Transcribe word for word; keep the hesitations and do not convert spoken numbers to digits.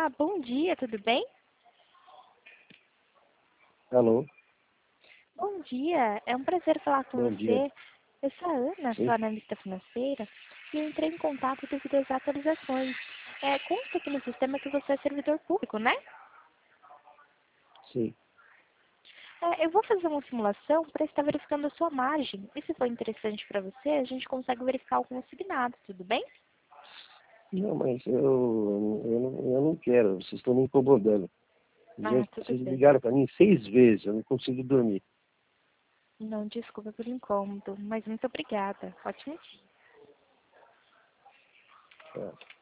Olá, bom dia, tudo bem? Alô, Bom dia, é um prazer falar com bom dia. você. Eu sou a Ana, sou Sim, analista financeira, e eu entrei em contato devido às atualizações. É, consta aqui no sistema que você é servidor público, né? sim. É, eu vou fazer uma simulação para estar verificando a sua margem. E se for interessante para você, a gente consegue verificar algum assignado, tudo bem? Não, mas eu, eu, não, eu não quero, vocês estão me incomodando. Já, Ah, tudo vocês bem. ligaram para mim seis vezes, eu não consigo dormir. Não, desculpa pelo incômodo, mas muito obrigada. Ótimo dia. Tá?